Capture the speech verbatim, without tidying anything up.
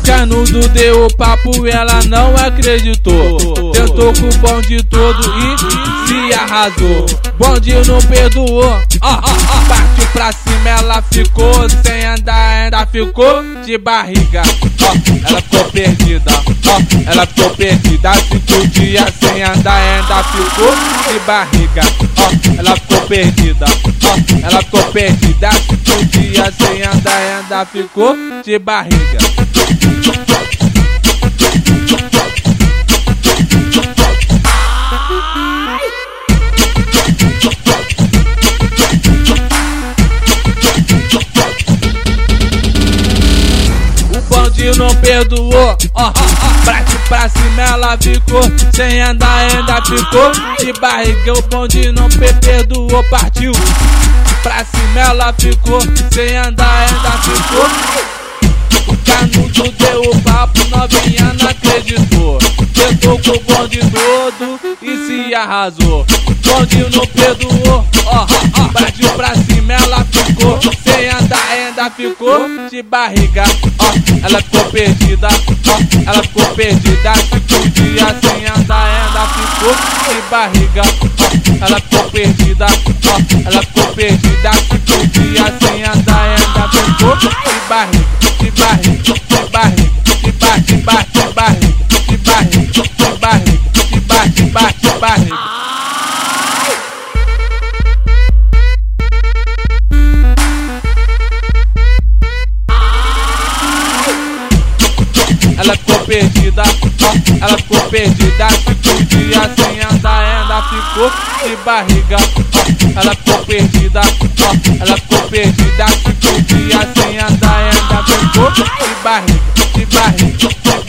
Canudo deu o papo, ela não acreditou. Tentou com o bonde todo e se arrasou. Bonde não perdoou, ó, ó, ó. Partiu pra cima, ela ficou sem andar, ainda ficou de barriga. Ó, ela ficou perdida, ó, ela ficou perdida. Cinco dias sem andar, ainda ficou de barriga. Ó, ela ficou perdida, ó, ela ficou perdida. Cinco dias sem andar, ainda ficou de barriga. Não perdoou, ó, ó, ó. Bate pra cima, ela ficou sem andar, ainda ficou de barriga. O bonde não perdoou, partiu pra cima, ela ficou sem andar, ainda ficou. O Canudo deu o papo, novinha não acreditou. Tentou com o bonde todo e se arrasou. Bonde não perdoou, ó, ó, ó. Bate pra cima, ela ficou sem andar, ainda ficou de barriga. Ó, ela ficou perdida, ó, ela ficou perdida. Cinco dias sem andar, ainda ficou de barriga. Ó, ela ficou perdida, ó, ela ficou perdida. Cinco dias sem andar, ainda ficou de barriga, de barriga, de barriga, de barriga, de barriga, de barriga, de barriga, de barriga, de barriga, de barriga. Ela ficou perdida, ó, ela ficou perdida. Cinco dias sem andar, ainda ficou de barriga. Ó, ela ficou perdida, ó, ela ficou perdida. Cinco dias sem andar, ainda ficou de barriga, de barriga, de barriga.